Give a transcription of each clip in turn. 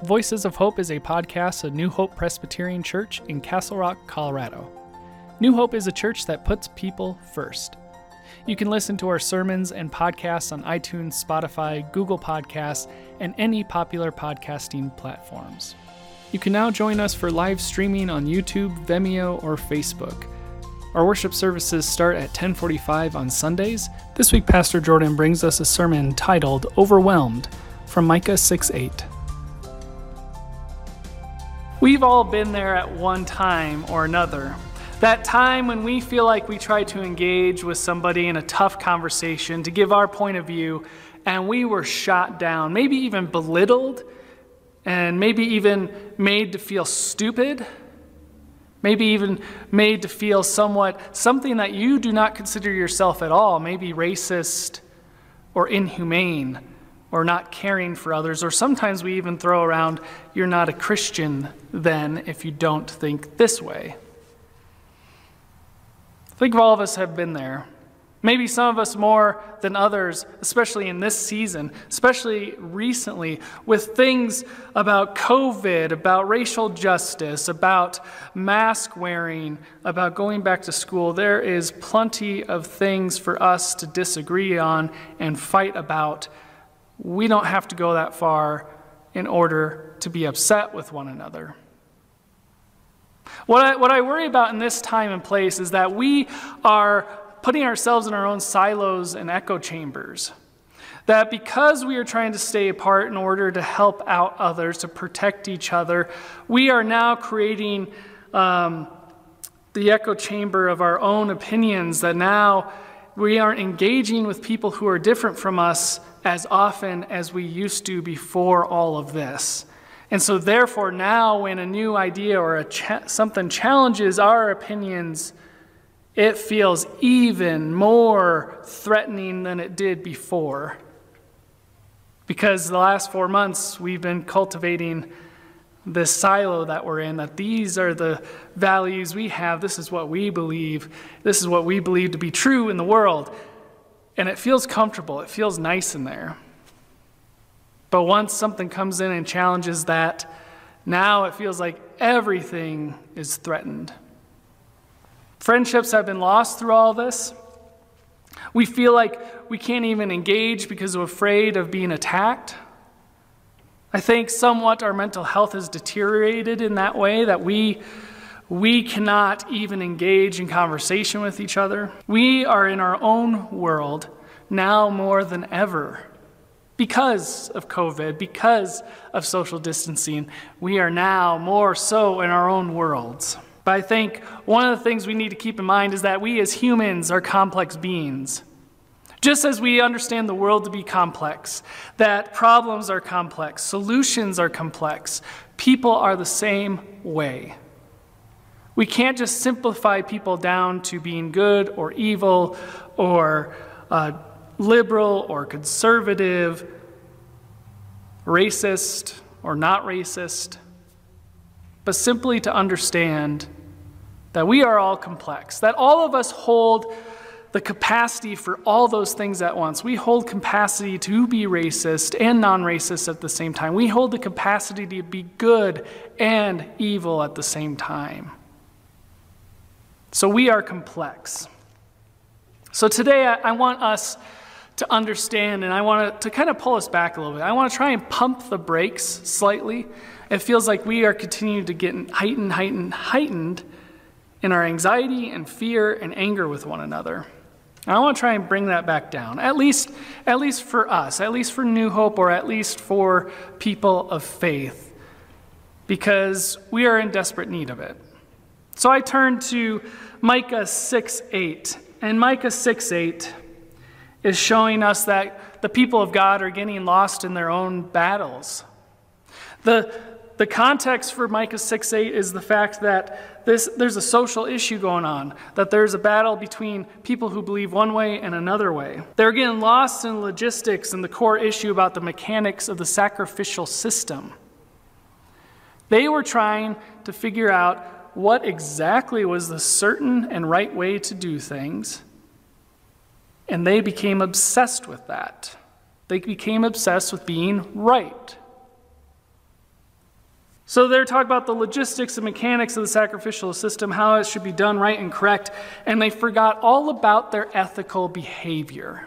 Voices of Hope is a podcast of New Hope Presbyterian Church in Castle Rock, Colorado. New Hope is a church that puts people first. You can listen to our sermons and podcasts on iTunes, Spotify, Google Podcasts, and any popular podcasting platforms. You can now join us for live streaming on YouTube, Vimeo, or Facebook. Our worship services start at 10:45 on Sundays. This week, Pastor Jordan brings us a sermon titled Overwhelmed from Micah 6:8. We've all been there at one time or another. That time when we feel like we try to engage with somebody in a tough conversation to give our point of view, and we were shot down, maybe even belittled, and maybe even made to feel stupid, maybe even made to feel something that you do not consider yourself at all, maybe racist or inhumane or not caring for others, or sometimes we even throw around, you're not a Christian then if you don't think this way. I think all of us have been there. Maybe some of us more than others, especially in this season, especially recently, with things about COVID, about racial justice, about mask wearing, about going back to school. There is plenty of things for us to disagree on and fight about. We don't have to go that far in order to be upset with one another. What I worry about in this time and place is that we are putting ourselves in our own silos and echo chambers. That because we are trying to stay apart in order to help out others, to protect each other, we are now creating the echo chamber of our own opinions, that now we aren't engaging with people who are different from us as often as we used to before all of this. And so therefore now when a new idea or something challenges our opinions, it feels even more threatening than it did before. Because the last 4 months we've been cultivating this silo that we're in, that these are the values we have, this is what we believe, this is what we believe to be true in the world. And it feels comfortable, it feels nice in there. But once something comes in and challenges that, now it feels like everything is threatened. Friendships have been lost through all this. We feel like we can't even engage because we're afraid of being attacked. I think somewhat our mental health has deteriorated in that way, that we cannot even engage in conversation with each other. We are in our own world now more than ever. Because of COVID, because of social distancing, we are now more so in our own worlds. But I think one of the things we need to keep in mind is that we as humans are complex beings. Just as we understand the world to be complex, that problems are complex, solutions are complex, people are the same way. We can't just simplify people down to being good or evil or liberal or conservative, racist or not racist, but simply to understand that we are all complex, that all of us hold the capacity for all those things at once. We hold capacity to be racist and non-racist at the same time. We hold the capacity to be good and evil at the same time. So we are complex. So today I want us to understand, and I want to kind of pull us back a little bit. I want to try and pump the brakes slightly. It feels like we are continuing to get heightened in our anxiety and fear and anger with one another. And I want to try and bring that back down, at least for us, at least for New Hope, or at least for people of faith, because we are in desperate need of it. So I turn to Micah 6:8, and Micah 6:8 is showing us that the people of God are getting lost in their own battles. The context for Micah 6:8 is the fact that there's a social issue going on, that there's a battle between people who believe one way and another way. They're getting lost in logistics and the core issue about the mechanics of the sacrificial system. They were trying to figure out what exactly was the certain and right way to do things, and they became obsessed with that. They became obsessed with being right. So they're talking about the logistics and mechanics of the sacrificial system, how it should be done right and correct, and they forgot all about their ethical behavior.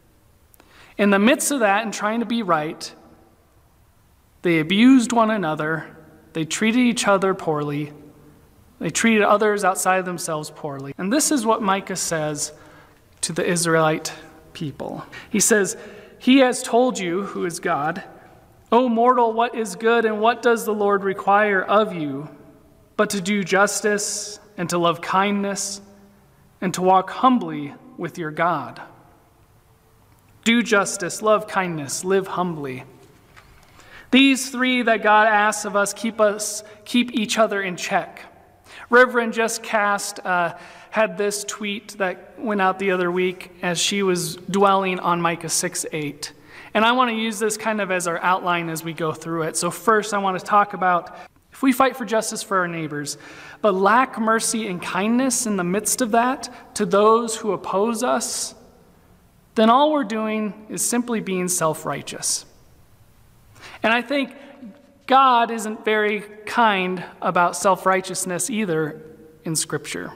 In the midst of that and trying to be right, they abused one another, they treated each other poorly, they treated others outside of themselves poorly. And this is what Micah says to the Israelite people. He says, "He has told you, who is God, O mortal, what is good and what does the Lord require of you, but to do justice and to love kindness and to walk humbly with your God." Do justice, love kindness, live humbly. These three that God asks of us keep each other in check. Reverend Jess Cast had this tweet that went out the other week as she was dwelling on Micah 6:8. And I want to use this kind of as our outline as we go through it. So first, I want to talk about if we fight for justice for our neighbors, but lack mercy and kindness in the midst of that to those who oppose us, then all we're doing is simply being self-righteous. And I think God isn't very kind about self-righteousness either in Scripture.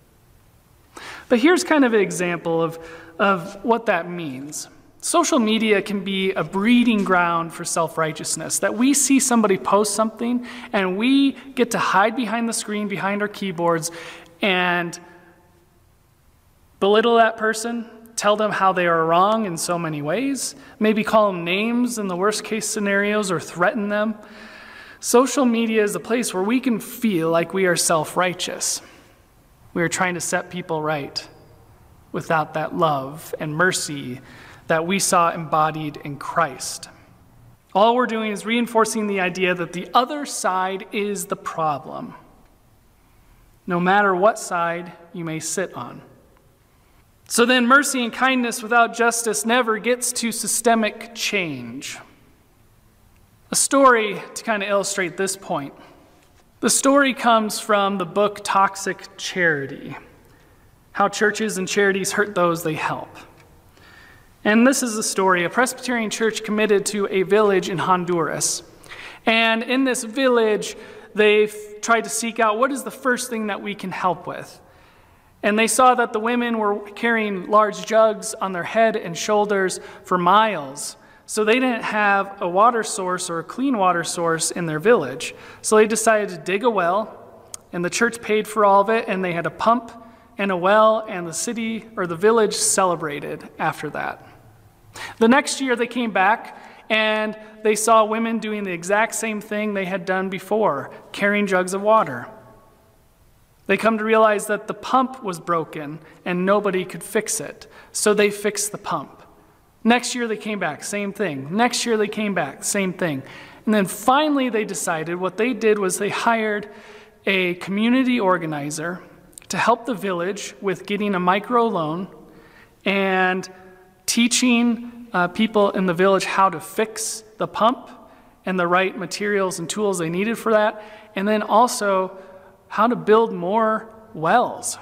But here's kind of an example of what that means. Social media can be a breeding ground for self-righteousness, that we see somebody post something and we get to hide behind the screen, behind our keyboards, and belittle that person, tell them how they are wrong in so many ways, maybe call them names in the worst case scenarios or threaten them. Social media is a place where we can feel like we are self-righteous. We are trying to set people right without that love and mercy that we saw embodied in Christ. All we're doing is reinforcing the idea that the other side is the problem, no matter what side you may sit on. So then mercy and kindness without justice never gets to systemic change. A story to kind of illustrate this point. The story comes from the book Toxic Charity, How Churches and Charities Hurt Those They Help. And this is a story, a Presbyterian church committed to a village in Honduras. And in this village, they've tried to seek out what is the first thing that we can help with. And they saw that the women were carrying large jugs on their head and shoulders for miles. So they didn't have a water source or a clean water source in their village. So they decided to dig a well, and the church paid for all of it, and they had a pump and a well, and the city or the village celebrated after that. The next year they came back and they saw women doing the exact same thing they had done before, carrying jugs of water. They come to realize that the pump was broken and nobody could fix it, so they fixed the pump. Next year they came back, same thing. Next year they came back, same thing. And then finally they decided what they did was they hired a community organizer to help the village with getting a micro loan and teaching people in the village how to fix the pump and the right materials and tools they needed for that, and then also how to build more wells.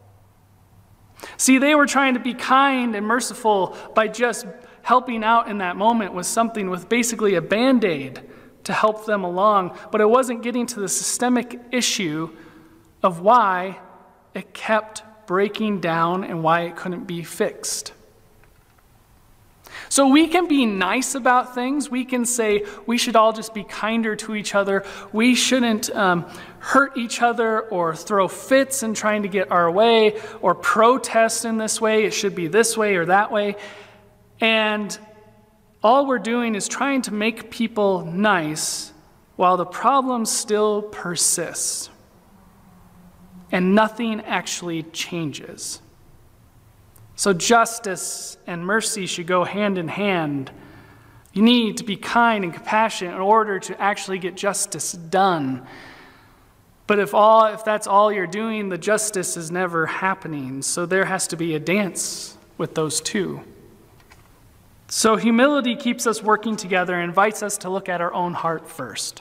See, they were trying to be kind and merciful by just helping out in that moment with something with basically a Band-Aid to help them along, but it wasn't getting to the systemic issue of why it kept breaking down and why it couldn't be fixed. So we can be nice about things. We can say we should all just be kinder to each other. We shouldn't hurt each other or throw fits in trying to get our way or protest in this way. It should be this way or that way. And all we're doing is trying to make people nice while the problem still persists and nothing actually changes. So justice and mercy should go hand in hand. You need to be kind and compassionate in order to actually get justice done. But if that's all you're doing, the justice is never happening. So there has to be a dance with those two. So humility keeps us working together and invites us to look at our own heart first.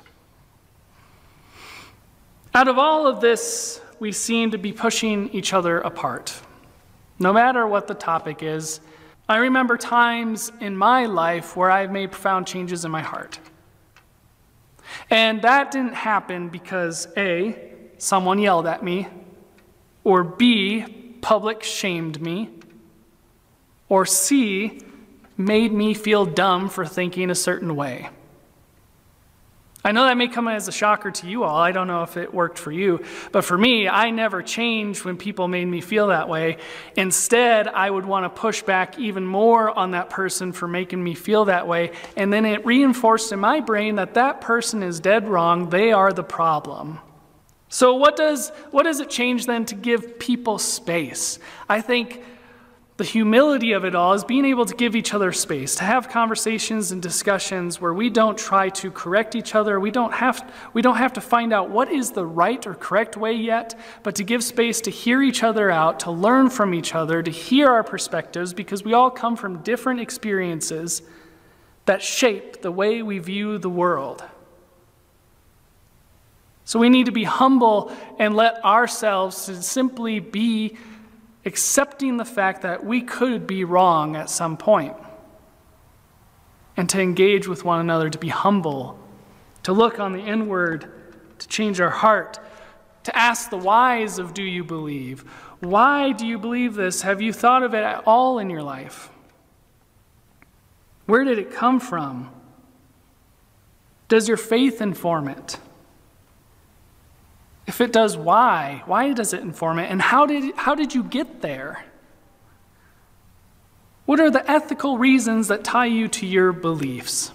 Out of all of this, we seem to be pushing each other apart. No matter what the topic is, I remember times in my life where I've made profound changes in my heart. And that didn't happen because A, someone yelled at me, or B, public shamed me, or C, made me feel dumb for thinking a certain way. I know that may come as a shocker to you all. I don't know if it worked for you. But for me, I never changed when people made me feel that way. Instead, I would want to push back even more on that person for making me feel that way. And then it reinforced in my brain that that person is dead wrong. They are the problem. So what does it change then to give people space? I think the humility of it all is being able to give each other space, to have conversations and discussions where we don't try to correct each other. We don't have to find out what is the right or correct way yet, but to give space to hear each other out, to learn from each other, to hear our perspectives, because we all come from different experiences that shape the way we view the world. So we need to be humble and let ourselves simply be accepting the fact that we could be wrong at some point, and to engage with one another, to be humble, to look on the inward, to change our heart, to ask the whys of do you believe? Why do you believe this? Have you thought of it at all in your life? Where did it come from? Does your faith inform it? If it does, why? Why does it inform it? And how did you get there? What are the ethical reasons that tie you to your beliefs?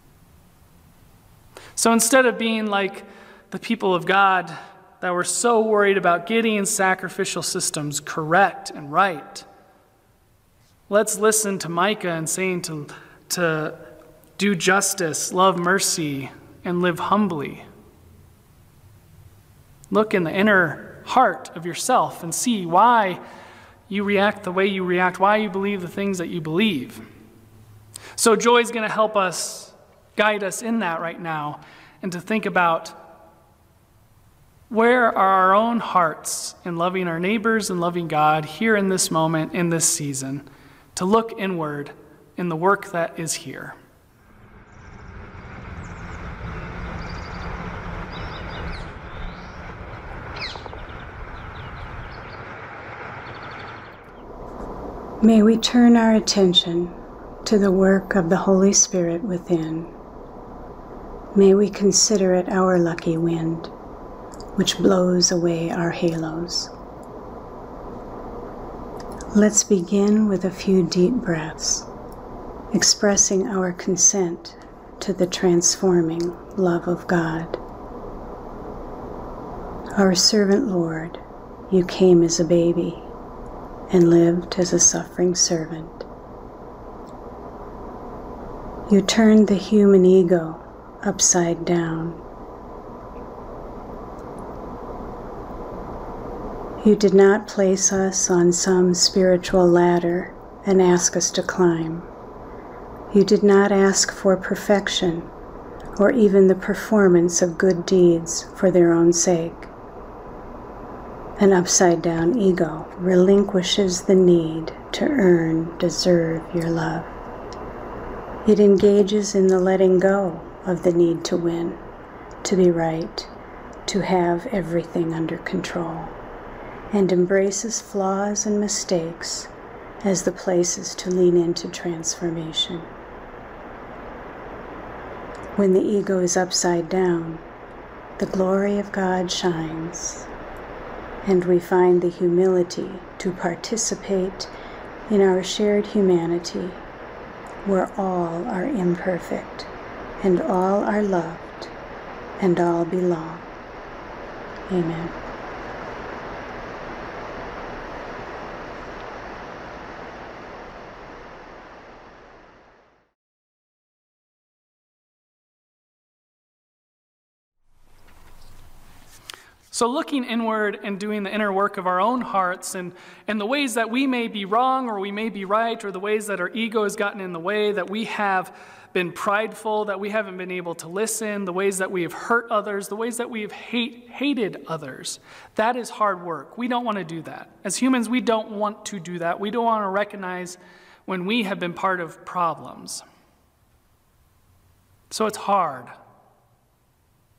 So instead of being like the people of God that were so worried about getting sacrificial systems correct and right, let's listen to Micah and saying to do justice, love mercy, and live humbly. Look in the inner heart of yourself and see why you react the way you react, why you believe the things that you believe. So Joy is going to help us, guide us in that right now, and to think about where are our own hearts in loving our neighbors and loving God here in this moment, in this season, to look inward in the work that is here. May we turn our attention to the work of the Holy Spirit within. May we consider it our lucky wind, which blows away our halos. Let's begin with a few deep breaths, expressing our consent to the transforming love of God. Our servant Lord, you came as a baby and lived as a suffering servant. You turned the human ego upside down. You did not place us on some spiritual ladder and ask us to climb. You did not ask for perfection or even the performance of good deeds for their own sake. An upside-down ego relinquishes the need to earn, deserve your love. It engages in the letting go of the need to win, to be right, to have everything under control, and embraces flaws and mistakes as the places to lean into transformation. When the ego is upside down, the glory of God shines, and we find the humility to participate in our shared humanity, where all are imperfect, and all are loved, and all belong. Amen. So looking inward and doing the inner work of our own hearts and the ways that we may be wrong or we may be right, or the ways that our ego has gotten in the way, that we have been prideful, that we haven't been able to listen, the ways that we have hurt others, the ways that we have hated others, that is hard work. We don't want to do that. As humans, we don't want to do that. We don't want to recognize when we have been part of problems. So it's hard.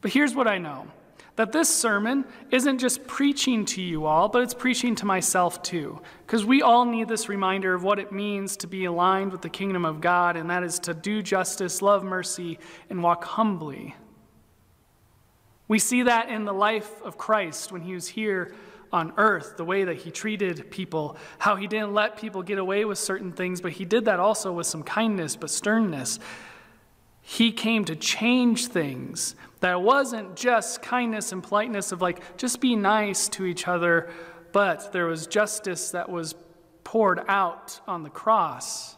But here's what I know, that this sermon isn't just preaching to you all, but it's preaching to myself too, because we all need this reminder of what it means to be aligned with the kingdom of God, and that is to do justice, love mercy, and walk humbly. We see that in the life of Christ when he was here on earth, the way that he treated people, how he didn't let people get away with certain things, but he did that also with some kindness, but sternness. He came to change things. That wasn't just kindness and politeness of like, just be nice to each other, but there was justice that was poured out on the cross.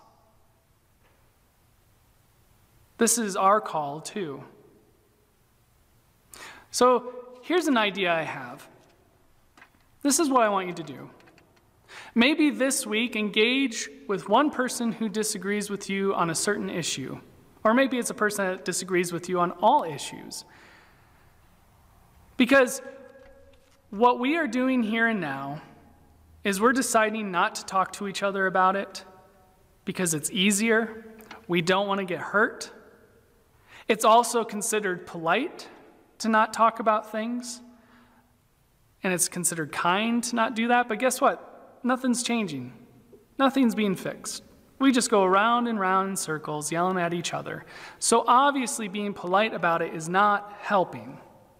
This is our call too. So here's an idea I have. This is what I want you to do. Maybe this week engage with one person who disagrees with you on a certain issue. Or maybe it's a person that disagrees with you on all issues. Because what we are doing here and now is we're deciding not to talk to each other about it because it's easier. We don't want to get hurt. It's also considered polite to not talk about things. And it's considered kind to not do that. But guess what? Nothing's changing. Nothing's being fixed. We just go around and round in circles, yelling at each other. So obviously being polite about it is not helping.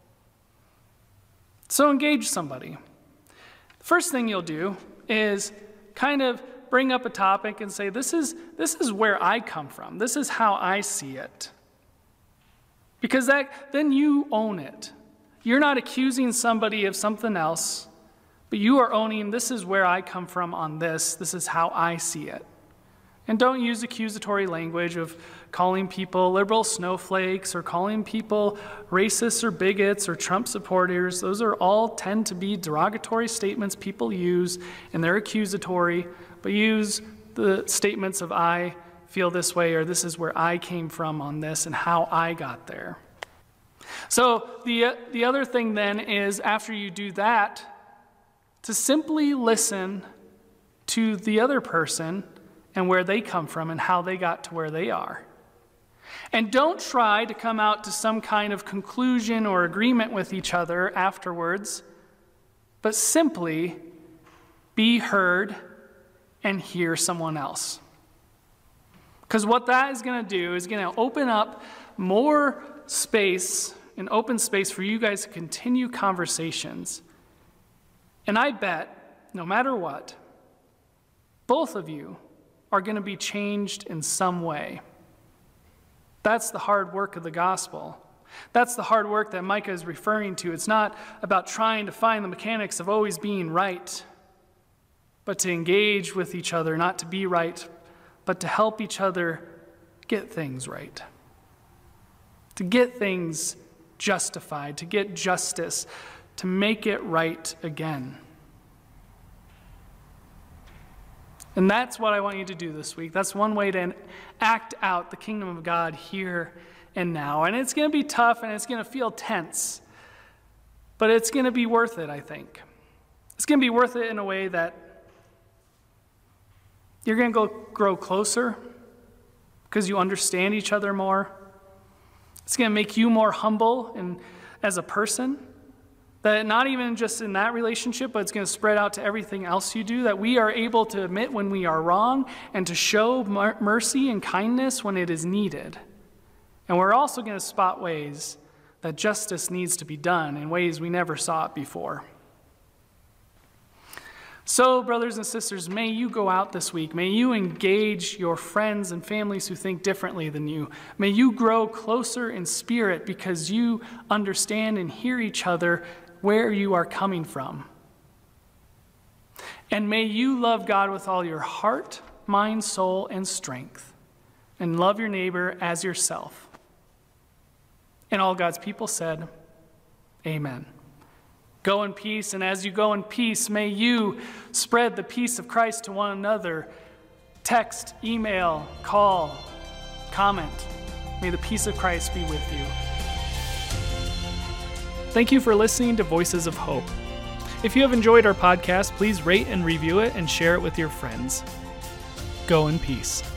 So engage somebody. The first thing you'll do is kind of bring up a topic and say, this is where I come from. This is how I see it. Because then you own it. You're not accusing somebody of something else, but you are owning, this is where I come from on this. This is how I see it. And don't use accusatory language of calling people liberal snowflakes or calling people racists or bigots or Trump supporters. Those are all tend to be derogatory statements people use, and they're accusatory. But use the statements of I feel this way, or this is where I came from on this and how I got there. So the other thing then is, after you do that, to simply listen to the other person and where they come from and how they got to where they are. And don't try to come out to some kind of conclusion or agreement with each other afterwards, but simply be heard and hear someone else. Because what that is going to do is going to open up more space, an open space for you guys to continue conversations. And I bet, no matter what, both of you are going to be changed in some way. That's the hard work of the gospel. That's the hard work that Micah is referring to. It's not about trying to find the mechanics of always being right, but to engage with each other, not to be right, but to help each other get things right. To get things justified, to get justice, to make it right again. And that's what I want you to do this week. That's one way to act out the kingdom of God here and now. And it's going to be tough and it's going to feel tense. But it's going to be worth it, I think. It's going to be worth it in a way that you're going to grow closer because you understand each other more. It's going to make you more humble and as a person. That not even just in that relationship, but it's going to spread out to everything else you do, that we are able to admit when we are wrong and to show mercy and kindness when it is needed. And we're also going to spot ways that justice needs to be done in ways we never saw it before. So, brothers and sisters, may you go out this week. May you engage your friends and families who think differently than you. May you grow closer in spirit because you understand and hear each other where you are coming from. And may you love God with all your heart, mind, soul, and strength, and love your neighbor as yourself. And all God's people said, amen. Go in peace, and as you go in peace, may you spread the peace of Christ to one another. Text, email, call, comment. May the peace of Christ be with you. Thank you for listening to Voices of Hope. If you have enjoyed our podcast, please rate and review it and share it with your friends. Go in peace.